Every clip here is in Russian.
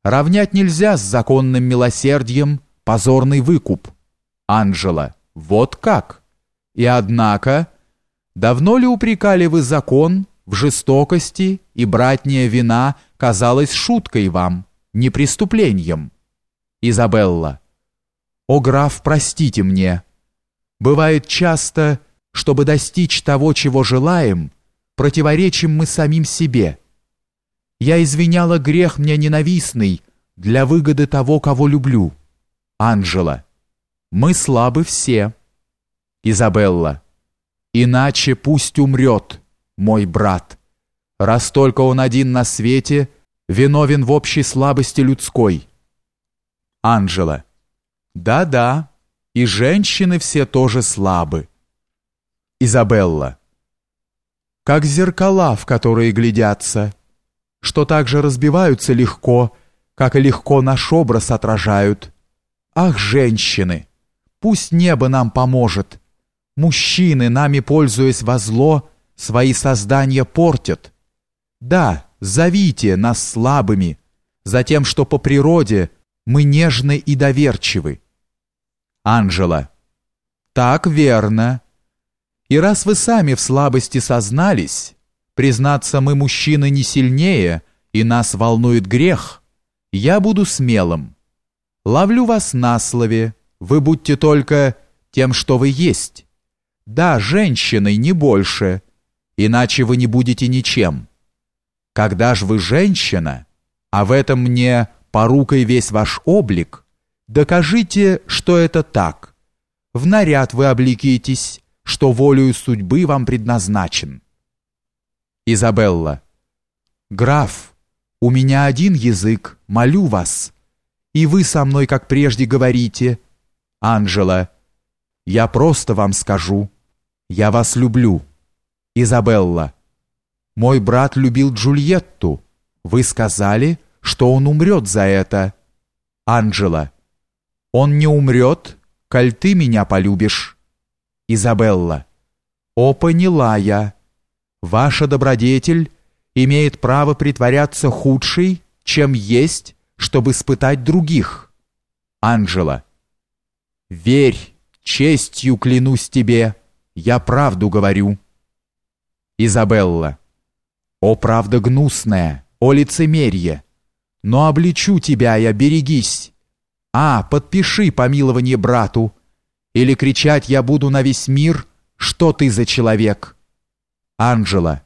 Равнять нельзя с законным милосердием позорный выкуп. Анжела. Вот как? И однако, давно ли упрекали вы закон в жестокости, и братняя вина казалась шуткой вам, не преступлением? Изабелла. О, граф, простите мне. Бывает часто, чтобы достичь того, чего желаем, противоречим мы самим себе. Я извиняла грех мне ненавистный для выгоды того, кого люблю. Анжела. Мы слабы все. Изабелла. Иначе пусть умрет мой брат, раз только он один на свете виновен в общей слабости людской. Анжела. Да-да, и женщины все тоже слабы. Изабелла. Как зеркала, в которые глядятся, что также разбиваются легко, как и легко наш образ отражают. Ах, женщины, пусть небо нам поможет. Мужчины, нами пользуясь во зло, свои создания портят. Да, зовите нас слабыми, за тем, что по природе мы нежны и доверчивы. Анжела. Так верно. И раз вы сами в слабости сознались, признаться, мы, мужчины, не сильнее, и нас волнует грех, я буду смелым. Ловлю вас на слове, вы будьте только тем, что вы есть. Да, женщиной, не больше, иначе вы не будете ничем. Когда ж вы женщина, а в этом мне порукой весь ваш облик, докажите, что это так. В наряд вы облекитесь, что волею судьбы вам предназначен. Изабелла. Граф, у меня один язык, молю вас, и вы со мной, как прежде, говорите. Анжела. Я просто вам скажу. Я вас люблю. Изабелла. Мой брат любил Джульетту. Вы сказали, что он умрет за это. Анжела. Он не умрет, коль ты меня полюбишь. Изабелла. О, поняла я. Ваша добродетель имеет право притворяться худшей, чем есть, чтобы испытать других. Анжела. Верь, честью клянусь тебе, я правду говорю. Изабелла. О, правда гнусная, о, лицемерие! Но обличу тебя я, берегись. Подпиши помилование брату, или кричать я буду на весь мир, что ты за человек. Анжела.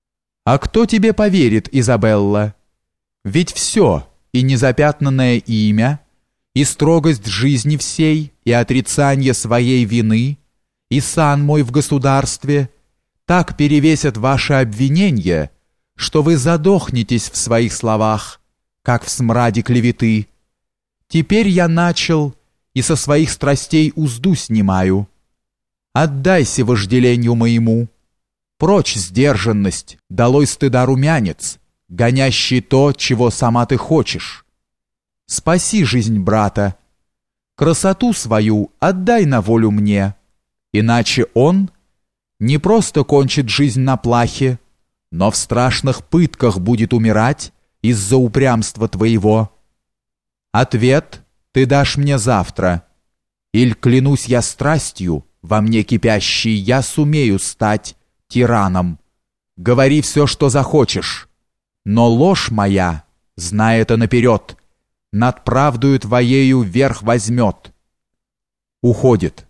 А кто тебе поверит, Изабелла? Ведь все, и незапятнанное имя, и строгость жизни всей, и отрицание своей вины, и сан мой в государстве так перевесят ваши обвинения, что вы задохнетесь в своих словах, как в смраде клеветы. Теперь я начал и со своих страстей узду снимаю. Отдайся вожделению моему. Прочь сдержанность, долой стыда румянец, гонящий то, чего сама ты хочешь. Спаси жизнь брата. Красоту свою отдай на волю мне, иначе он не просто кончит жизнь на плахе, но в страшных пытках будет умирать из-за упрямства твоего. Ответ ты дашь мне завтра, иль, клянусь я страстью, во мне кипящей, я сумею стать тираном. Говори все, что захочешь, но ложь моя, знай это наперед, над правдою твоею верх возьмет. Уходит.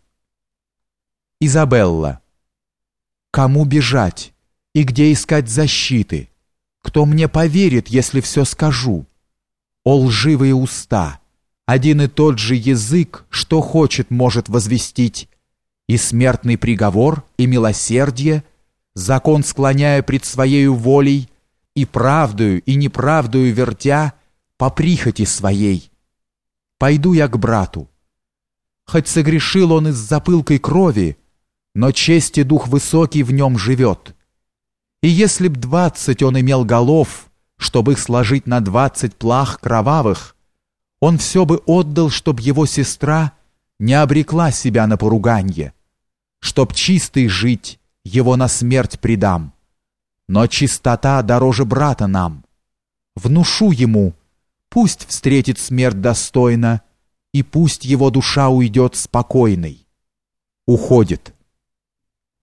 Изабелла. Кому бежать и где искать защиты? Кто мне поверит, если все скажу? О, лживые уста! Один и тот же язык, что хочет, может возвестить. И смертный приговор, и милосердие, закон склоняя пред своею волей, и правдою, и неправдою вертя, по прихоти своей. Пойду я к брату. Хоть согрешил он из-за пылкой крови, но честь и дух высокий в нем живет. И если б 20 он имел голов, чтобы их сложить на 20 плах кровавых, он все бы отдал, чтоб его сестра не обрекла себя на поруганье, чтоб чистый жить, его на смерть предам. Но чистота дороже брата нам. Внушу ему, Пусть встретит смерть достойно, и пусть его душа уйдет спокойной. Уходит.